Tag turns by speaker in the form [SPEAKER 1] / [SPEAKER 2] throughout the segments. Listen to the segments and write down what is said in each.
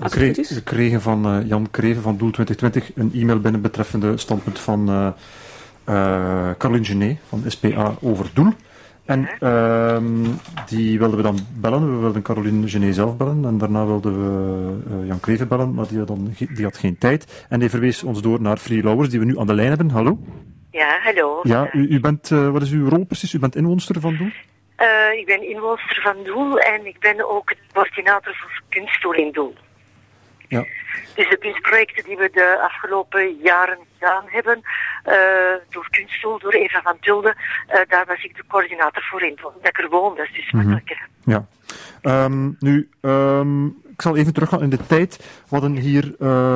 [SPEAKER 1] We kregen van Jan Kreven van Doel 2020 een e-mail binnen betreffende standpunt van Caroline Genet van SPA over Doel. En die wilden we dan bellen. We wilden Caroline Genet zelf bellen. En daarna wilden we Jan Kreven bellen, maar die had geen tijd. En die verwees ons door naar Free Lauwers, die we nu aan de lijn hebben. Hallo?
[SPEAKER 2] Ja, hallo.
[SPEAKER 1] Ja, u bent, wat is uw rol precies? U bent inwoonster van Doel?
[SPEAKER 2] Ik ben inwoonster van Doel en ik ben ook de coördinator voor Kunststoel in Doel.
[SPEAKER 1] Ja.
[SPEAKER 2] Dus de kunstprojecten die we de afgelopen jaren gedaan hebben, door Kunststoel, door Eva van Tulde, daar was ik de coördinator voor in Doel. Dat ik er woon, dat is dus makkelijker.
[SPEAKER 1] Ja. Ik zal even teruggaan in de tijd. We hadden hier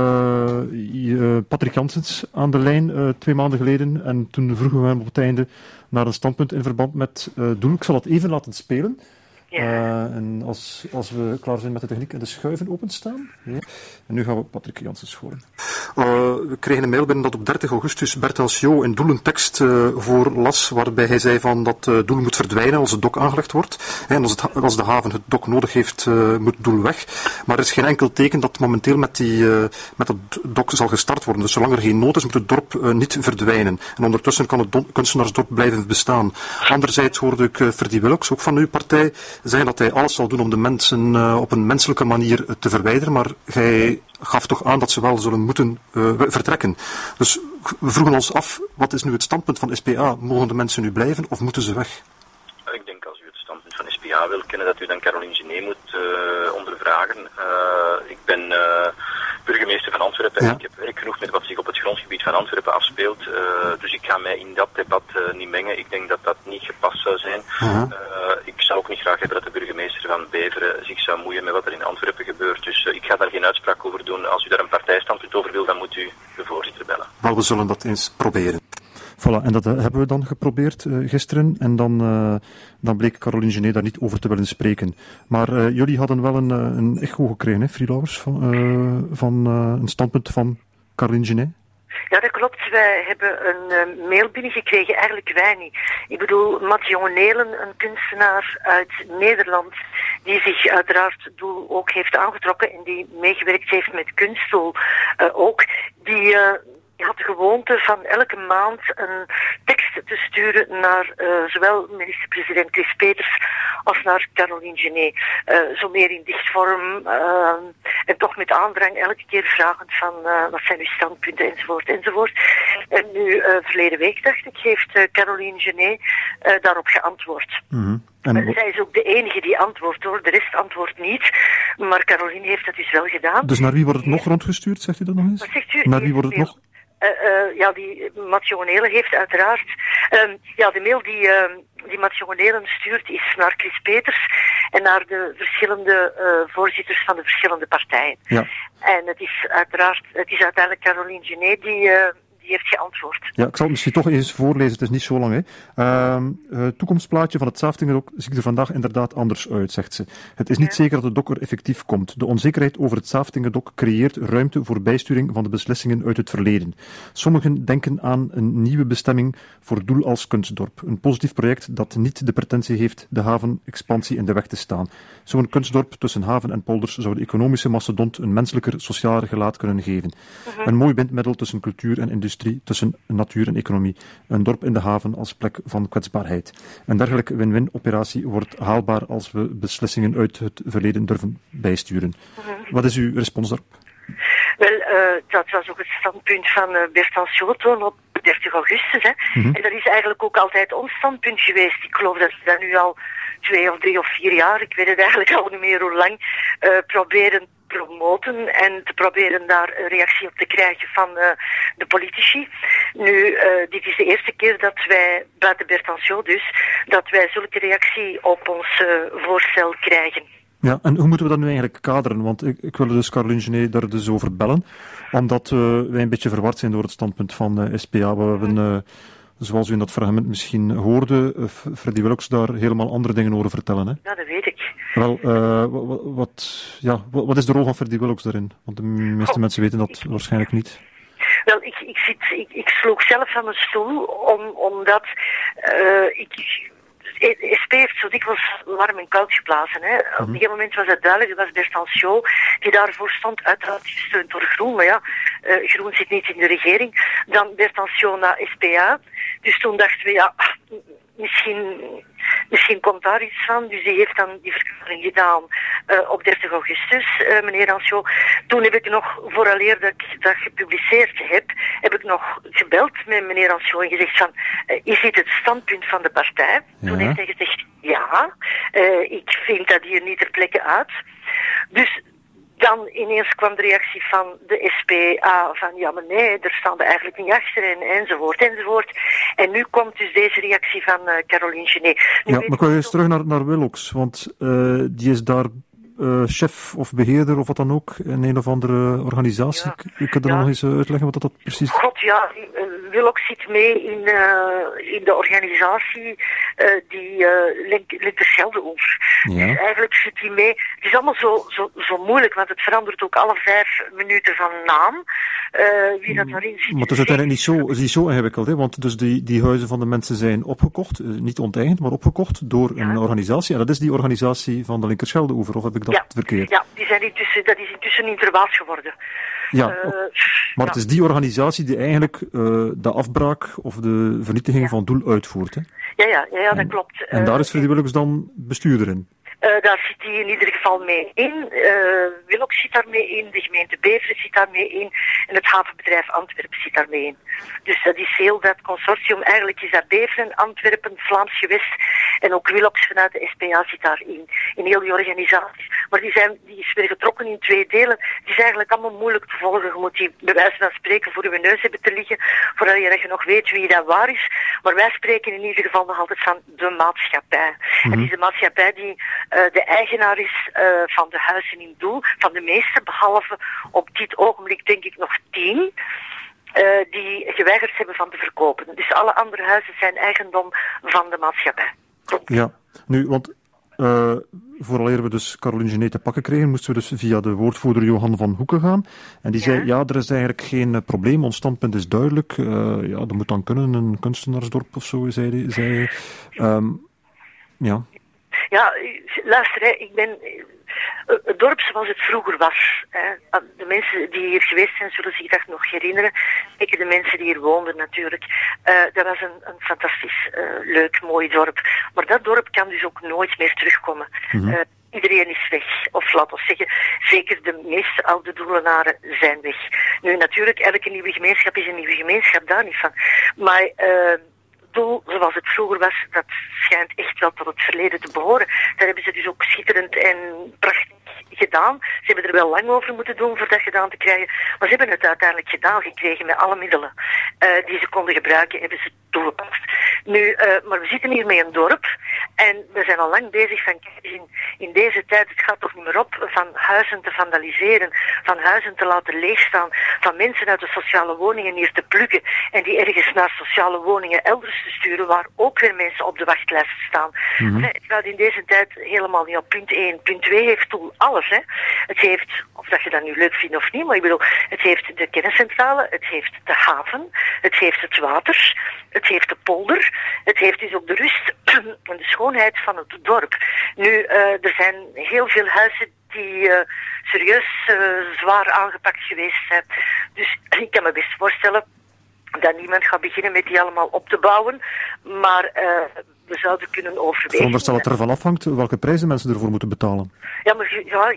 [SPEAKER 1] Patrick Janssens aan de lijn 2 maanden geleden. En toen vroegen we hem op het einde naar een standpunt in verband met Doel. Ik zal het even laten spelen. Ja. En als we klaar zijn met de techniek en de schuiven openstaan. Ja. En nu gaan we Patrick Janssens horen. We kregen een mail binnen dat op 30 augustus Bert Alciot in Doel een tekst voorlas waarbij hij zei van dat Doel moet verdwijnen als het dok aangelegd wordt. En als de haven het dok nodig heeft, moet Doel weg. Maar er is geen enkel teken dat momenteel met dat dok zal gestart worden. Dus zolang er geen nood is, moet het dorp niet verdwijnen. En ondertussen kan het kunstenaarsdorp blijven bestaan. Anderzijds hoorde ik Ferdy Willocks, ook van uw partij, zeggen dat hij alles zal doen om de mensen op een menselijke manier te verwijderen, maar hij gaf toch aan dat ze wel zullen moeten vertrekken. Dus we vroegen ons af, wat is nu het standpunt van SPA? Mogen de mensen nu blijven of moeten ze weg?
[SPEAKER 3] Ik denk als u het standpunt van SPA wil kennen, dat u dan Caroline Genet moet ondervragen. Ik ben burgemeester van Antwerpen en ik heb werk genoeg met wat zich op het grondgebied van Antwerpen afspeelt. Dus ik ga mij in dat debat niet mengen. Ik denk dat dat niet gepast zou zijn. Ik zou ook niet graag hebben dat de burgemeester van Beveren zich zou moeien met wat er in Antwerpen gebeurt. Dus ik ga daar geen uitspraak over doen. Als u daar een partijstandpunt over wil, dan moet u de voorzitter bellen.
[SPEAKER 1] Wel, we zullen dat eens proberen. Voilà, en dat hebben we dan geprobeerd gisteren. En dan bleek Caroline Genet daar niet over te willen spreken. Maar jullie hadden wel een echo gekregen, hè, Free Lauwers, van een standpunt van Caroline Genet?
[SPEAKER 2] Ja, dat klopt. Wij hebben een mail binnengekregen. Eigenlijk wij niet. Ik bedoel, Mathieu Nelen, een kunstenaar uit Nederland, die zich uiteraard Doel ook heeft aangetrokken en die meegewerkt heeft met Kunststoel ook, die had de gewoonte van elke maand een tekst te sturen naar zowel minister-president Chris Peters als naar Caroline Genet. Zo meer in dichtvorm en toch met aandrang elke keer vragend van wat zijn uw standpunten enzovoort. En nu verleden week, dacht ik, heeft Caroline Genet daarop geantwoord. En zij is ook de enige die antwoordt, hoor. De rest antwoordt niet. Maar Caroline heeft dat dus wel gedaan.
[SPEAKER 1] Dus naar wie wordt het nog rondgestuurd, zegt u dat nog eens?
[SPEAKER 2] Wat zegt u?
[SPEAKER 1] Naar wie wordt het nog?
[SPEAKER 2] Die Mathieu Nelen heeft uiteraard... de mail die Mathieu Nelen stuurt is naar Chris Peters en naar de verschillende voorzitters van de verschillende partijen. Ja. En het is uiteindelijk Caroline Genet die heeft geantwoord.
[SPEAKER 1] Ja, ik zal het misschien toch eens voorlezen, het is niet zo lang. Het toekomstplaatje van het Zaaftingedok ziet er vandaag inderdaad anders uit, zegt ze. Het is niet zeker dat het dok er effectief komt. De onzekerheid over het Zaaftingedok creëert ruimte voor bijsturing van de beslissingen uit het verleden. Sommigen denken aan een nieuwe bestemming voor Doel als kunstdorp. Een positief project dat niet de pretentie heeft de havenexpansie in de weg te staan. Zo'n kunstdorp tussen haven en polders zou de economische mastodont een menselijker, socialer gelaat kunnen geven. Een mooi bindmiddel tussen cultuur en industrie, tussen natuur en economie. Een dorp in de haven als plek van kwetsbaarheid. Een dergelijke win-win operatie wordt haalbaar als we beslissingen uit het verleden durven bijsturen. Wat is uw respons daarop?
[SPEAKER 2] Wel, dat was ook het standpunt van Bert Alciot op 30 augustus. Hè. En dat is eigenlijk ook altijd ons standpunt geweest. Ik geloof dat we dat nu al 2 of 3 of 4 jaar, ik weet het eigenlijk al niet meer hoe lang, proberen promoten en te proberen daar een reactie op te krijgen van de politici. Nu, dit is de eerste keer dat wij, buiten Bert Alciot dus, dat wij zulke reactie op ons voorstel krijgen.
[SPEAKER 1] Ja, en hoe moeten we dat nu eigenlijk kaderen? Want ik wilde dus Caroline Genet daar dus over bellen, omdat wij een beetje verward zijn door het standpunt van SPA. We hebben, zoals u in dat fragment misschien hoorde, Ferdy Willocks daar helemaal andere dingen over vertellen. Hè?
[SPEAKER 2] Ja, dat weet ik.
[SPEAKER 1] Wel, wat is de rol van Ferdy Willocks daarin? Want de meeste mensen weten dat waarschijnlijk niet.
[SPEAKER 2] Wel, ik sloeg zelf van mijn stoel, omdat ik SP heeft zo dikwijls warm en koud geblazen. Hè. Op een gegeven moment was het duidelijk, dat was Bertansiot die daarvoor stond, uiteraard gesteund door Groen, maar ja, Groen zit niet in de regering. Dan Bertansiot naar SPA. Dus toen dachten we, ja, misschien komt daar iets van. Dus die heeft dan die verklaring gedaan op 30 augustus, meneer Ansiot. Toen heb ik nog, vooraleer dat ik dat gepubliceerd heb ik nog gebeld met meneer Ansiot en gezegd van, is dit het standpunt van de partij? Ja. Toen heeft hij gezegd, ja, ik vind dat hier niet ter plekke uit. Dus dan ineens kwam de reactie van de SPA van ja, maar nee, daar staan we eigenlijk niet achter enzovoort. En nu komt dus deze reactie van Caroline Genet.
[SPEAKER 1] Ja, maar ik wil eens terug naar Willox, want die is daar chef of beheerder of wat dan ook in een of andere organisatie. Ja. Ik kan er nog eens uitleggen wat dat precies is.
[SPEAKER 2] God, ja, Willox zit mee in de organisatie die Linker Schelde over. Ja. Dus eigenlijk zit hij mee. Het is allemaal zo moeilijk, want het verandert ook alle 5 minuten van naam. Wie dat daarin zit.
[SPEAKER 1] Maar het is uiteindelijk niet zo ingewikkeld, hè? Want dus die huizen van de mensen zijn opgekocht, niet onteigend, maar opgekocht door een organisatie. En dat is die organisatie van de Linker Schelde-oever, of heb ik dat verkeerd?
[SPEAKER 2] Ja, dat is intussen Interwaas geworden.
[SPEAKER 1] Ja, maar het is die organisatie die eigenlijk de afbraak of de vernietiging van Doel uitvoert, hè?
[SPEAKER 2] Ja, dat klopt.
[SPEAKER 1] En daar is Freddy Willox dan bestuurder in?
[SPEAKER 2] Daar zit hij in ieder geval mee in. Willox zit daar mee in, de gemeente Beveren zit daar mee in en het havenbedrijf Antwerpen zit daar mee in. Dus dat is heel dat consortium. Eigenlijk is dat Beveren, Antwerpen, Vlaams Gewest en ook Willox vanuit de SPA zit daarin. In heel die organisaties. Maar die is weer getrokken in 2 delen. Het is eigenlijk allemaal moeilijk te volgen. Je moet die bij wijze van spreken voor je neus hebben te liggen, voordat je nog weet wie dat waar is. Maar wij spreken in ieder geval nog altijd van de maatschappij. En het is de maatschappij die de eigenaar is van de huizen in Doel, van de meeste, behalve op dit ogenblik denk ik nog 10, die geweigerd hebben van te verkopen. Dus alle andere huizen zijn eigendom van de maatschappij.
[SPEAKER 1] Ja, nu, want vooraleer we dus Caroline Genet te pakken kregen, moesten we dus via de woordvoerder Johan van Hoeken gaan. En die zei, ja, er is eigenlijk geen probleem, ons standpunt is duidelijk. Dat moet dan kunnen, een kunstenaarsdorp of zo, zei hij. Ja.
[SPEAKER 2] Ja, luister, het dorp zoals het vroeger was. Hè. De mensen die hier geweest zijn, zullen zich dat nog herinneren. Zeker de mensen die hier woonden natuurlijk. Dat was een fantastisch, leuk, mooi dorp. Maar dat dorp kan dus ook nooit meer terugkomen. Iedereen is weg. Of laten we zeggen, zeker de meeste oude Doelenaren zijn weg. Nu natuurlijk, elke nieuwe gemeenschap is een nieuwe gemeenschap, daar niet van. Maar Doel, zoals het vroeger was, dat schijnt echt wel tot het verleden te behoren. Daar hebben ze dus ook schitterend en prachtig gedaan. Ze hebben er wel lang over moeten doen voor dat gedaan te krijgen. Maar ze hebben het uiteindelijk gedaan gekregen met alle middelen die ze konden gebruiken, hebben ze toegepast. Nu, maar we zitten hier met een dorp en we zijn al lang bezig van in deze tijd, het gaat toch niet meer op, van huizen te vandaliseren, van huizen te laten leegstaan, van mensen uit de sociale woningen hier te plukken en die ergens naar sociale woningen elders te sturen, waar ook weer mensen op de wachtlijst staan. Het gaat in deze tijd helemaal niet op punt 1. Punt 2 heeft toen alles. Hè. Het heeft, of dat je dat nu leuk vindt of niet, maar ik bedoel, het heeft de kerncentrale, het heeft de haven, het heeft het water, het heeft de polder, het heeft dus ook de rust en de schoonheid van het dorp. Nu, er zijn heel veel huizen die serieus zwaar aangepakt geweest zijn. Dus ik kan me best voorstellen dat niemand gaat beginnen met die allemaal op te bouwen, maar we zouden kunnen overwegen.
[SPEAKER 1] Veronderstel dat er van afhangt welke prijzen mensen ervoor moeten betalen.
[SPEAKER 2] Ja, maar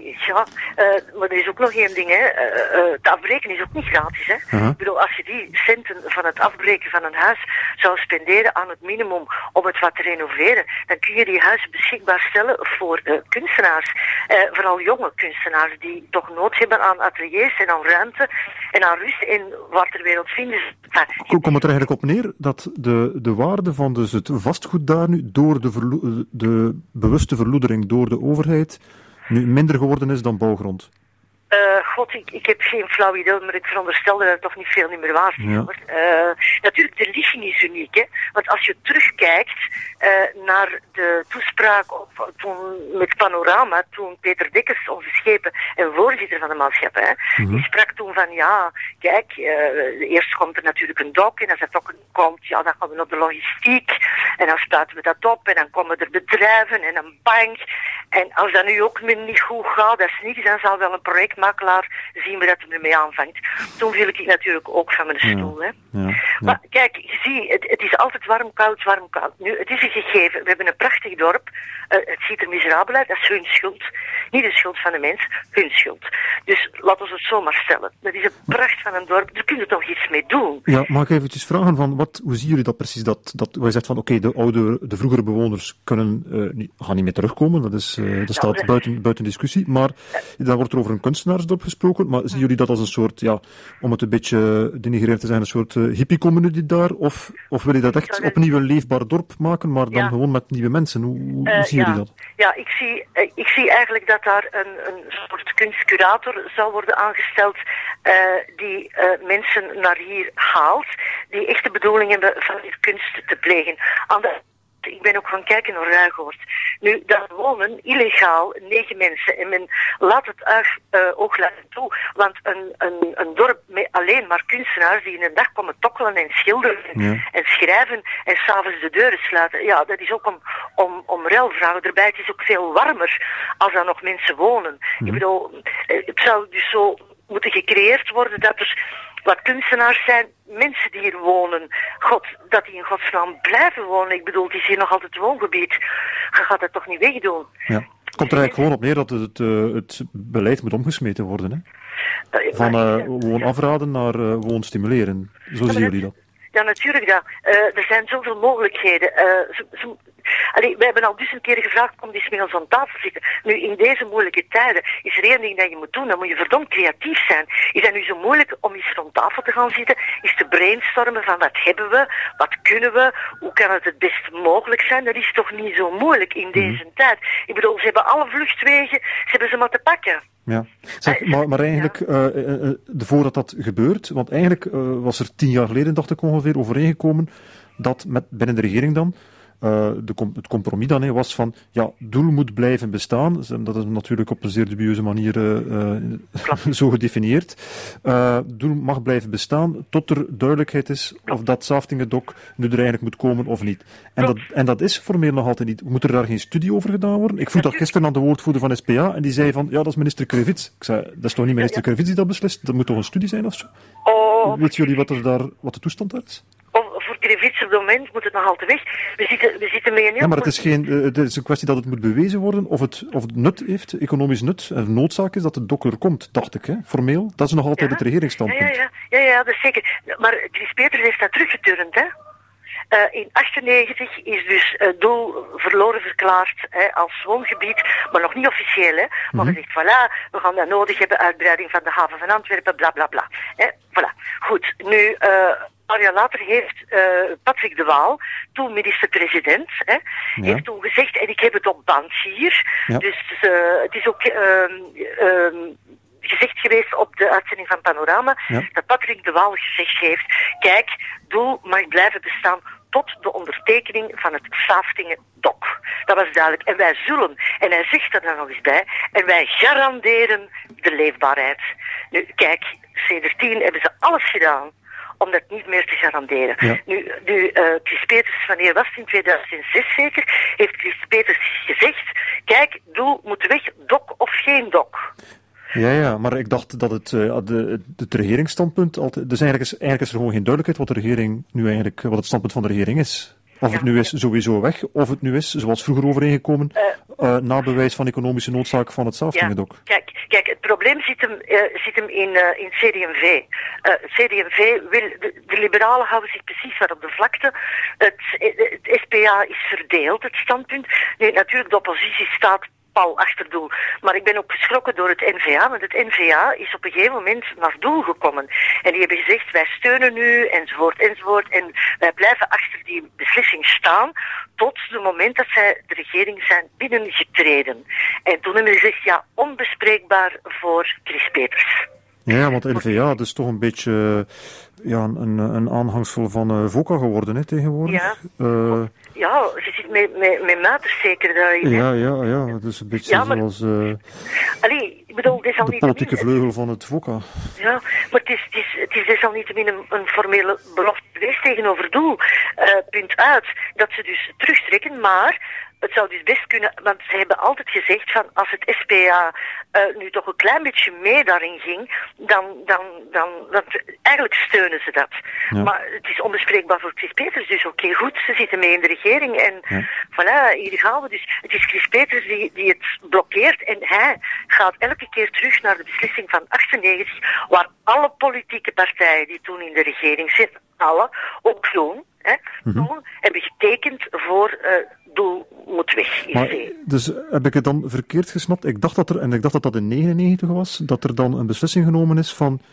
[SPEAKER 2] maar er is ook nog één ding, hè. Het afbreken is ook niet gratis, hè. Ik bedoel, als je die centen van het afbreken van een huis zou spenderen aan het minimum om het wat te renoveren, dan kun je die huizen beschikbaar stellen voor kunstenaars. Vooral jonge kunstenaars die toch nood hebben aan ateliers en aan ruimte en aan rust en waar ter wereld vinden ze.
[SPEAKER 1] Komt het er eigenlijk op neer dat de waarde van dus het vastgoed daar nu door de bewuste verloedering door de overheid nu minder geworden is dan bouwgrond?
[SPEAKER 2] Ik heb geen flauw idee, maar ik veronderstel dat het toch niet veel meer waard is. Ja. Natuurlijk, de ligging is uniek, hè. Want als je terugkijkt naar de toespraak toen met Panorama, toen Peter Dekkers, onze schepen en voorzitter van de maatschappij, die sprak toen van, ja, kijk, eerst komt er natuurlijk een dok, en als dat dok komt, ja, dan gaan we naar de logistiek, en dan sluiten we dat op, en dan komen er bedrijven en een bank, en als dat nu ook niet goed gaat, dat is niks, dan zal wel een projectmakelaar zien we dat het ermee aanvangt. Toen viel ik natuurlijk ook van mijn stoel. Hè. Ja. Maar kijk, je ziet, het is altijd warm, koud, warm, koud. Nu, het is een gegeven. We hebben een prachtig dorp. Het ziet er miserabel uit. Dat is hun schuld. Niet de schuld van de mens, hun schuld. Dus laten we het zo maar stellen. Dat is een pracht van een dorp. Daar kun je toch iets mee doen.
[SPEAKER 1] Ja, mag ik eventjes vragen van, hoe zien jullie dat precies? Dat je zegt van, oké, de vroegere bewoners gaan niet meer terugkomen. Dat staat buiten discussie. Maar dan wordt er over een kunstenaarsdorp gesproken. Maar zien jullie dat als een soort, ja, om het een beetje denigrerend te zijn, een soort hippie-community daar? Of wil je dat echt opnieuw een leefbaar dorp maken, maar dan gewoon met nieuwe mensen? Hoe zien jullie dat?
[SPEAKER 2] Ja, ik zie eigenlijk dat daar een soort kunstcurator zou worden aangesteld die mensen naar hier haalt, die echt de bedoeling hebben van hier kunst te plegen. Ik ben ook gaan kijken naar Ruigoord. Nu, daar wonen illegaal 9 mensen. En men laat het oogluikend toe. Want een dorp met alleen maar kunstenaars die in een dag komen tokkelen en schilderen en schrijven en s'avonds de deuren sluiten. Ja, dat is ook om ruilvragen erbij. Het is ook veel warmer als er nog mensen wonen. Ik bedoel, het zou dus zo moeten gecreëerd worden dat er wat kunstenaars zijn, mensen die hier wonen. God, dat die in godsnaam blijven wonen. Ik bedoel, het is hier nog altijd woongebied. Je gaat dat toch niet wegdoen?
[SPEAKER 1] Ja. Het komt er eigenlijk gewoon op neer dat het beleid moet omgesmeten worden, hè? Van woon afraden naar woon stimuleren. Zo zien jullie dat?
[SPEAKER 2] Ja, natuurlijk. Ja. Er zijn zoveel mogelijkheden. We hebben al dus een keer gevraagd, kom eens met ons aan tafel zitten. Nu, in deze moeilijke tijden is er één ding dat je moet doen, dan moet je verdomd creatief zijn. Is dat nu zo moeilijk om eens rond tafel te gaan zitten, is te brainstormen van wat hebben we, wat kunnen we, hoe kan het best mogelijk zijn? Dat is toch niet zo moeilijk in deze tijd. Ik bedoel, ze hebben alle vluchtwegen, ze hebben ze maar te pakken.
[SPEAKER 1] Ja, zeg, maar eigenlijk, voordat dat gebeurt, want eigenlijk was er 10 jaar geleden, dacht ik ongeveer, overeengekomen dat binnen de regering dan, het compromis dan was van, ja, doel moet blijven bestaan. Dat is natuurlijk op een zeer dubieuze manier zo gedefinieerd. Doel mag blijven bestaan tot er duidelijkheid is of dat Saftingendok nu er eigenlijk moet komen of niet. En dat is formeel nog altijd niet. Moet er daar geen studie over gedaan worden? Ik vroeg dat gisteren aan de woordvoerder van SPA en die zei van, ja, dat is minister Krevits. Ik zei, dat is toch niet minister Krevits die dat beslist? Dat moet toch een studie zijn of zo? Weet jullie wat de toestand daar is?
[SPEAKER 2] Voor Krevits op het moment moet het nog altijd weg. We zitten mee in
[SPEAKER 1] ja, maar het is een kwestie dat het moet bewezen worden of het nut heeft, economisch nut, en noodzaak is dat de dok er komt, dacht ik, hè? Formeel. Dat is nog altijd het regeringsstandpunt.
[SPEAKER 2] Ja, dat is zeker. Maar Chris Peters heeft dat teruggeturnd, hè? In 1998 is dus doel verloren verklaard als woongebied, maar nog niet officieel. Hè? Maar we zegt, voilà, we gaan dat nodig hebben, uitbreiding van de haven van Antwerpen, bla bla bla. Voilà. Goed, nu, een paar jaar later heeft Patrick de Waal, toen minister-president, heeft toen gezegd, en ik heb het op band hier, dus het is ook gezegd geweest op de uitzending van Panorama, dat Patrick de Waal gezegd heeft, kijk, doel mag blijven bestaan tot de ondertekening van het Saftingendok. Dat was duidelijk. En wij zullen, en hij zegt er dan nog eens bij, en wij garanderen de leefbaarheid. Nu, kijk, sindsdien hebben ze alles gedaan om dat niet meer te garanderen. Ja. Nu Chris Peters, wanneer was het? In 2006 zeker, heeft Chris Peters gezegd, kijk, doel moet weg, dok of geen dok.
[SPEAKER 1] Ja, maar ik dacht dat het regeringsstandpunt altijd... Dus eigenlijk is er gewoon geen duidelijkheid wat het standpunt van de regering is. Of het nu is sowieso weg, of het nu is, zoals vroeger overeengekomen, na bewijs van economische noodzaak van het Saftingendok.
[SPEAKER 2] Kijk, het probleem zit hem in CD&V. CD&V wil, de liberalen houden zich precies wat op de vlakte. Het SPA is verdeeld, het standpunt. Nee, natuurlijk, de oppositie staat pal achter Doel. Maar ik ben ook geschrokken door het N-VA, want het N-VA is op een gegeven moment naar Doel gekomen. En die hebben gezegd, wij steunen u, enzovoort, enzovoort. En wij blijven achter die beslissing staan tot het moment dat zij de regering zijn binnengetreden. En toen hebben ze gezegd, ja, onbespreekbaar voor Chris Peters.
[SPEAKER 1] Ja, want N-VA, dat is toch een beetje een aanhangsel van VOCA geworden, hè, tegenwoordig.
[SPEAKER 2] Ja. Ja, je zit met muiters zeker daarin.
[SPEAKER 1] Ja, dat is een beetje zoals
[SPEAKER 2] allee, ik bedoel, dit is al
[SPEAKER 1] de
[SPEAKER 2] niet
[SPEAKER 1] politieke vleugel van het VOCA.
[SPEAKER 2] Ja, maar het is desalniettemin een formele belofte geweest tegenover Doel. Punt uit, dat ze dus terugtrekken, maar het zou dus best kunnen, want ze hebben altijd gezegd van als het SPA nu toch een klein beetje mee daarin ging, dan eigenlijk steunen ze dat. Ja. Maar het is onbespreekbaar voor Chris Peters, dus oké, goed, ze zitten mee in de regering en voilà, hier gaan we. Dus het is Chris Peters die het blokkeert en hij gaat elke keer terug naar de beslissing van 98, waar alle politieke partijen die toen in de regering zitten, alle, ook Groen, toen hebben getekend voor Doel moet weg.
[SPEAKER 1] Maar, dus heb ik het dan verkeerd gesnapt? Ik dacht dat dat in 1999 was, dat er dan een beslissing genomen is van,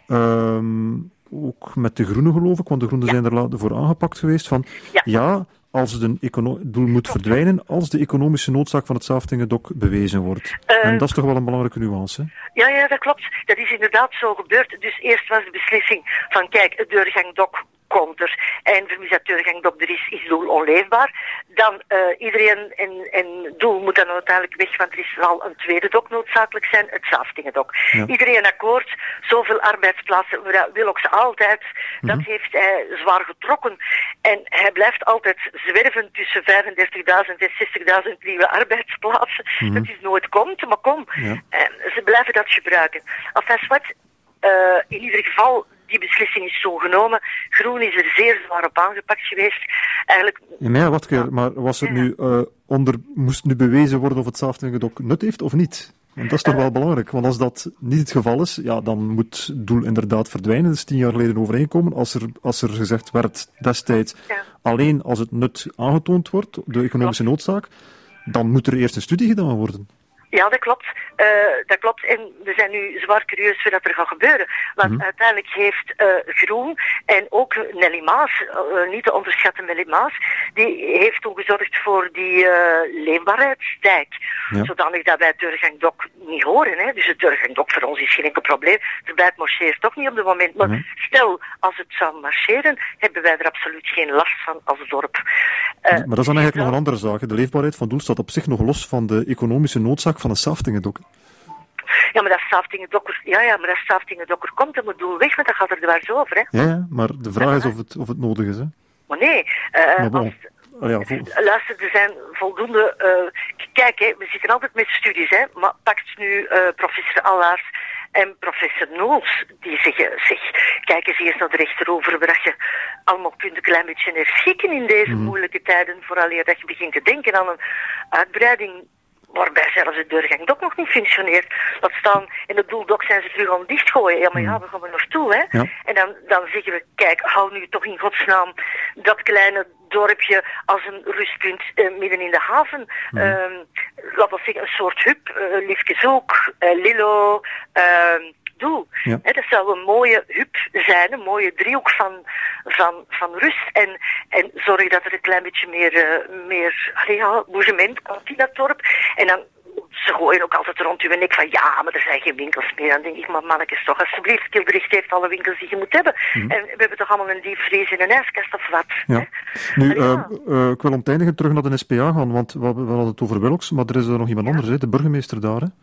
[SPEAKER 1] ook met de Groenen geloof ik, want de Groenen zijn er later voor aangepakt geweest, van als het Doel moet verdwijnen, als de economische noodzaak van het Saeftingedok bewezen wordt. En dat is toch wel een belangrijke nuance, hè?
[SPEAKER 2] Ja, dat klopt. Dat is inderdaad zo gebeurd. Dus eerst was de beslissing van, kijk, het Deurgangdok komt er. En vermis dat Deurgangdok er is Doel onleefbaar. Dan iedereen en Doel moet dan uiteindelijk weg, want er zal een tweede dok noodzakelijk zijn, het Saeftingedok. Ja. Iedereen akkoord, zoveel arbeidsplaatsen, wil ook ze altijd. Dat heeft hij zwaar getrokken. En hij blijft altijd zwerven tussen 35.000 en 60.000 nieuwe arbeidsplaatsen. Dat is nooit komt, maar kom. Ja. Ze blijven dat gebruiken. Enfin, wat, in ieder geval, die beslissing is zo genomen. Groen is er zeer zwaar op aangepakt geweest. Eigenlijk.
[SPEAKER 1] Ja, wat keer, maar was er nu moest nu bewezen worden of het Saeftingedok nut heeft of niet? Want dat is toch wel belangrijk, want als dat niet het geval is, dan moet Doel inderdaad verdwijnen. Dat is 10 jaar geleden overeengekomen. Als er gezegd werd destijds, alleen als het nut aangetoond wordt, de economische noodzaak, dan moet er eerst een studie gedaan worden.
[SPEAKER 2] Ja, dat klopt. Dat klopt. En we zijn nu zwaar curieus wat er gaat gebeuren. Want uiteindelijk heeft Groen en ook Nelly Maas, niet te onderschatten Nelly Maas, die heeft toen gezorgd voor die leefbaarheidsdijk. Zodanig dat wij het Deurgangdok niet horen. Hè. Dus het Deurgangdok voor ons is geen enkel probleem. Erbij het marcheert toch niet op het moment. Maar stel, als het zou marcheren, hebben wij er absoluut geen last van als dorp.
[SPEAKER 1] Maar dat is dan eigenlijk nog een andere zaak. De leefbaarheid van Doel staat op zich nog los van de economische noodzaak van een Saeftingedok.
[SPEAKER 2] Ja, maar dat Saeftingedok komt en moet Doel weg, want dat gaat er dwars over, hè.
[SPEAKER 1] Ja, maar de vraag is of het nodig is, hè.
[SPEAKER 2] Maar nee, luister, er zijn voldoende. Kijk, hè, we zitten altijd met studies, hè, maar pakt nu professor Allaars en professor Noels, die zeggen, kijk eens eerst naar de rechterover, waar je allemaal kunt een klein beetje herschikken in deze moeilijke tijden, vooraleer dat je begint te denken aan een uitbreiding, waarbij zelfs het Deurgangdok nog niet functioneert. Dat staan in het Doeldok zijn ze terug aan het dichtgooien. Ja, maar we gaan er naartoe, hè. Ja. En dan zeggen we, kijk, hou nu toch in godsnaam dat kleine dorpje als een rustpunt midden in de haven. Laten we zeggen, een soort hub, liefjes ook, Lillo, Doel. Ja. Dat zou een mooie hub zijn, een mooie driehoek van rust en zorg dat er een klein beetje meer boegement komt in dat dorp. En dan, ze gooien ook altijd rond uw nek van maar er zijn geen winkels meer. Dan denk ik, maar mannetjes toch, alsjeblieft, Kilbericht heeft alle winkels die je moet hebben. En we hebben toch allemaal een diepvries en een ijskast of wat.
[SPEAKER 1] Ja. Nu, ik wil om het eindigen terug naar de SPA gaan, want we hadden het over Willox, maar er is er nog iemand anders, hè, de burgemeester daar, hè?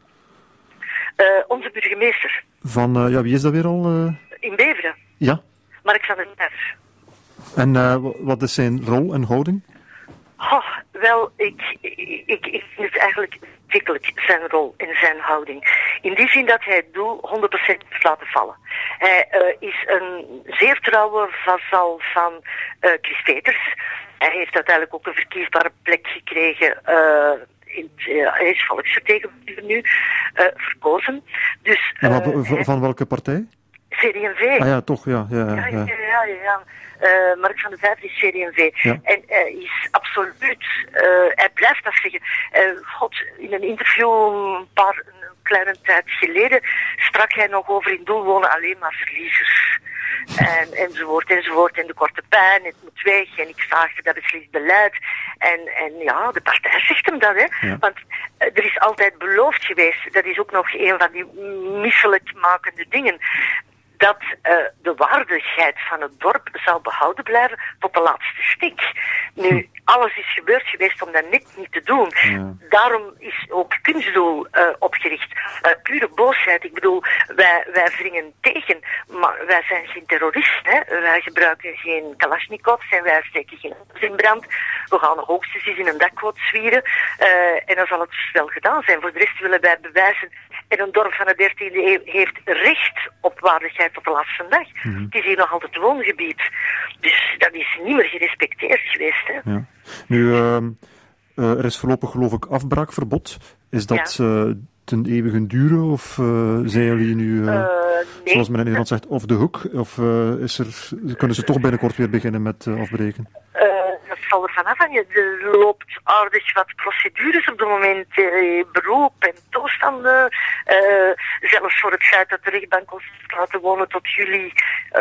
[SPEAKER 2] Onze burgemeester.
[SPEAKER 1] Van, wie is dat weer al?
[SPEAKER 2] In Beveren.
[SPEAKER 1] Ja.
[SPEAKER 2] Mark-Xander Nijver.
[SPEAKER 1] En wat is zijn rol en houding?
[SPEAKER 2] Wel, ik vind het eigenlijk verschrikkelijk, zijn rol en zijn houding. In die zin dat hij het doel 100% heeft laten vallen. Hij is een zeer trouwe vazal van Chris Peters. Hij heeft uiteindelijk ook een verkiesbare plek gekregen. Hij is volksvertegenwoordiger nu verkozen. Dus,
[SPEAKER 1] van welke partij?
[SPEAKER 2] CD&V.
[SPEAKER 1] Ah ja, toch, ja.
[SPEAKER 2] Ja. Mark van de Vijver is CD&V.
[SPEAKER 1] Ja.
[SPEAKER 2] En is absoluut, hij blijft dat zeggen. In een interview een kleine tijd geleden sprak hij nog over in Doel wonen alleen maar verliezers. Enzovoort. En de korte pijn, het moet weg en ik zag dat beslist beleid. En ja, de partij zegt hem dat, hè.
[SPEAKER 1] Ja.
[SPEAKER 2] Want er is altijd beloofd geweest, dat is ook nog een van die misselijk makende dingen, dat de waardigheid van het dorp zou behouden blijven tot de laatste stik. Nu, alles is gebeurd geweest om dat net niet te doen.
[SPEAKER 1] Ja.
[SPEAKER 2] Daarom is ook Kunstdoel opgericht. Pure boosheid. Ik bedoel, wij wringen tegen, maar wij zijn geen terroristen. Hè? Wij gebruiken geen kalasjnikovs en wij steken geen auto's in brand. We gaan nog hoogstens eens in een dakgoot zwieren. En dan zal het wel gedaan zijn. Voor de rest willen wij bewijzen. En een dorp van de 13e eeuw heeft recht op waardigheid tot de laatste dag. Het is hier nog altijd woongebied. Dus dat is niet meer gerespecteerd geweest. Hè.
[SPEAKER 1] Ja. Nu, er is voorlopig geloof ik afbraakverbod. Is dat ten eeuwigen duren of zijn jullie nu,
[SPEAKER 2] nee.
[SPEAKER 1] zoals men in Nederland zegt, off the hook? Of kunnen ze toch binnenkort weer beginnen met afbreken?
[SPEAKER 2] Dat zal er vanaf hangen. Er loopt aardig wat procedures op het moment. Beroep en toestanden. Zelfs voor het feit dat de rechtbank ons laten wonen tot juli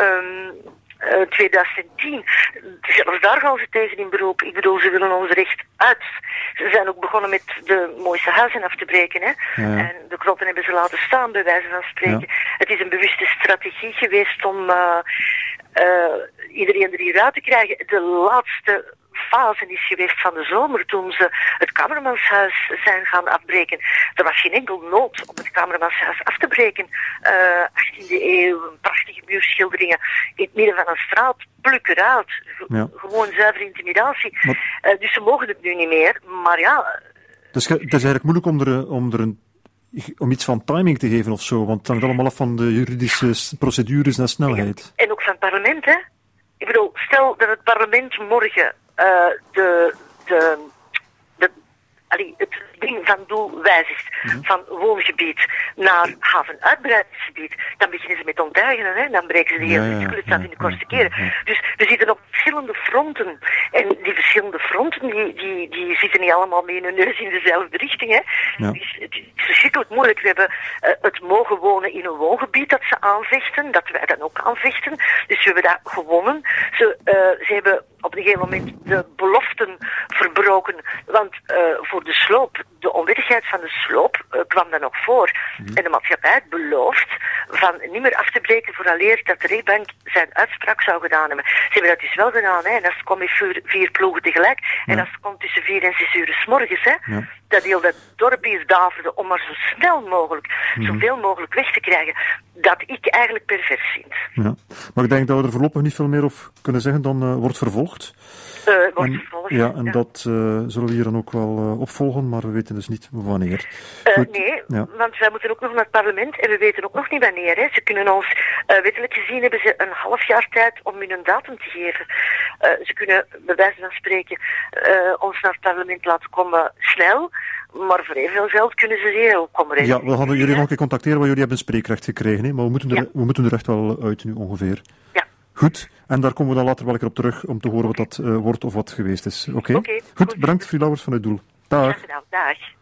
[SPEAKER 2] 2010. Zelfs daar gaan ze tegen in beroep. Ik bedoel, ze willen ons recht uit. Ze zijn ook begonnen met de mooiste huizen af te breken. Hè?
[SPEAKER 1] Ja.
[SPEAKER 2] En de krotten hebben ze laten staan, bij wijze van spreken.
[SPEAKER 1] Ja.
[SPEAKER 2] Het is een bewuste strategie geweest om iedereen er hier uit te krijgen. De laatste fase is geweest van de zomer, toen ze het Kamermanshuis zijn gaan afbreken. Er was geen enkel nood om het Kamermanshuis af te breken. 18e eeuw, prachtige muurschilderingen in het midden van een straat, pluk eruit.
[SPEAKER 1] Ja.
[SPEAKER 2] Gewoon zuivere intimidatie.
[SPEAKER 1] Maar
[SPEAKER 2] Dus ze mogen het nu niet meer, maar ja.
[SPEAKER 1] Dus het is eigenlijk moeilijk om iets van timing te geven of zo, want het hangt allemaal af van de juridische procedures en snelheid.
[SPEAKER 2] En ook van het parlement, hè. Ik bedoel, stel dat het parlement morgen het ding van doel wijzigt van woongebied naar havenuitbreidingsgebied, dan beginnen ze met onteigenen, hè? Dan breken ze die hele circulatie in de kortste keren. Dus we zitten op verschillende fronten. En die verschillende fronten, die zitten niet allemaal met hun neus in dezelfde richting, hè.
[SPEAKER 1] Ja.
[SPEAKER 2] Dus het is verschrikkelijk moeilijk. We hebben het mogen wonen in een woongebied dat ze aanvechten, dat wij dan ook aanvechten. Dus we hebben dat gewonnen. Ze hebben op een gegeven moment de beloften verbroken, want voor de sloop, de onwettigheid van de sloop kwam dan nog voor. En de maatschappij had beloofd van niet meer af te breken vooraleer dat de rechtbank zijn uitspraak zou gedaan hebben. Ze hebben dat dus wel gedaan, hè. En als het komt met 4 ploegen tegelijk, en als het komt tussen 4 en 6 uur 's morgens, hè, dat heel dat dorp is daverde om maar zo snel mogelijk, zoveel mogelijk weg te krijgen, dat ik eigenlijk pervers vind.
[SPEAKER 1] Ja. Maar ik denk dat we er voorlopig niet veel meer over kunnen zeggen dan wordt vervolgd. En dat zullen we hier dan ook wel opvolgen, maar we weten dus niet wanneer.
[SPEAKER 2] Nee, want wij moeten ook nog naar het parlement en we weten ook nog niet wanneer. Hè. Ze kunnen ons, wettelijk gezien hebben ze een half jaar tijd om hun een datum te geven. Ze kunnen, bij wijze van spreken, ons naar het parlement laten komen snel, maar voor evenveel geld kunnen ze hier ook komen.
[SPEAKER 1] Ja, we hadden jullie nog een keer contacteren, want jullie hebben een spreekrecht gekregen, hè? Maar we moeten er echt wel uit nu ongeveer.
[SPEAKER 2] Ja.
[SPEAKER 1] Goed, en daar komen we dan later wel een keer op terug om te horen wat dat wordt of wat geweest is. Oké?
[SPEAKER 2] Oké,
[SPEAKER 1] goed, bedankt, Fried Lauwers vanuit Doel. Dag.
[SPEAKER 2] Ja, gedaan. Dag.